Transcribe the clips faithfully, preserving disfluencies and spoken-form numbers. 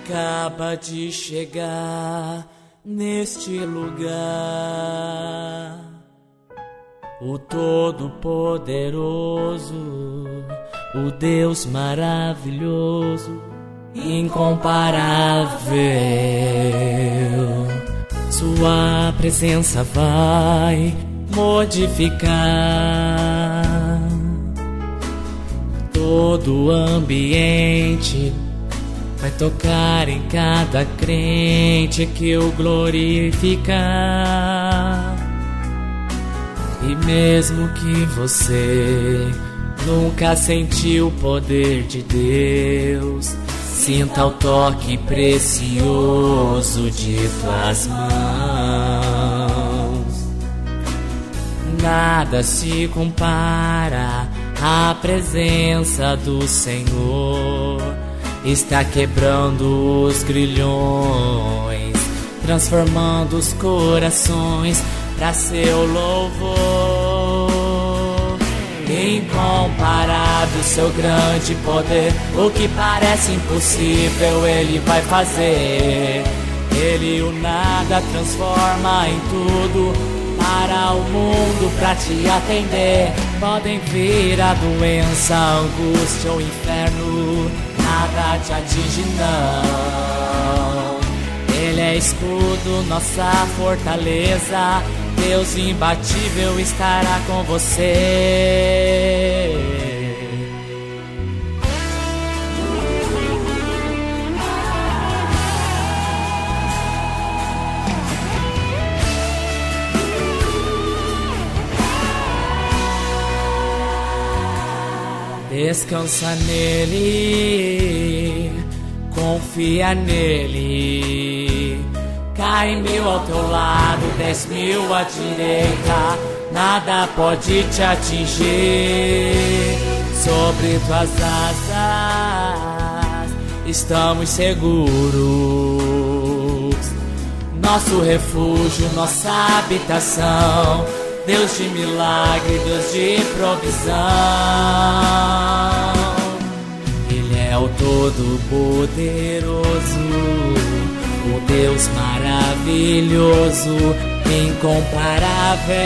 acaba de chegar neste lugar. O Todo-Poderoso, o Deus maravilhoso, incomparável. Sua presença vai modificar todo o ambiente, vai tocar em cada crente que o glorificar. E mesmo que você nunca sentiu o poder de Deus, sinta o toque precioso de tuas mãos. Nada se compara à presença do Senhor. Está quebrando os grilhões, transformando os corações para seu louvor. Incomparável seu grande poder, o que parece impossível Ele vai fazer. Ele o nada transforma em tudo para o mundo, pra te atender. Podem vir a doença, a angústia ou o inferno, nada te atinge não. Ele é escudo, nossa fortaleza, Deus imbatível estará com você. Descansa nele, confia nele. Cai mil ao teu lado, dez mil à direita, nada pode te atingir. Sobre tuas asas estamos seguros, nosso refúgio, nossa habitação, Deus de milagre, Deus de provisão. Ele é o Todo-Poderoso, o Deus maravilhoso, incomparável.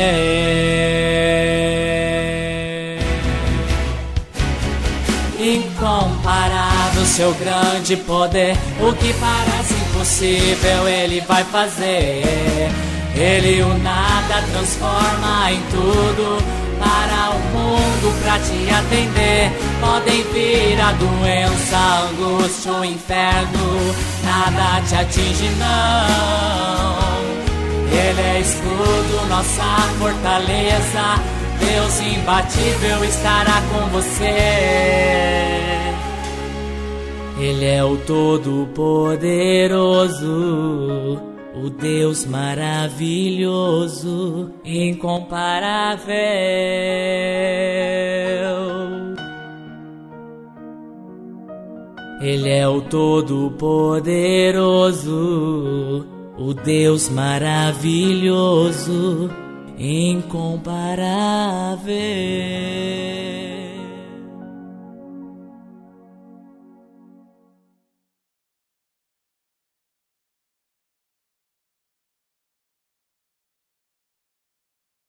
Incomparável seu grande poder, o que parece impossível Ele vai fazer. Ele o nada transforma em tudo para o mundo, pra te atender. Podem vir a doença, a angústia, o inferno, nada te atinge não. Ele é escudo, nossa fortaleza, Deus imbatível estará com você. Ele é o Todo-Poderoso, o Deus maravilhoso, incomparável. Ele é o Todo-Poderoso, o Deus maravilhoso, incomparável.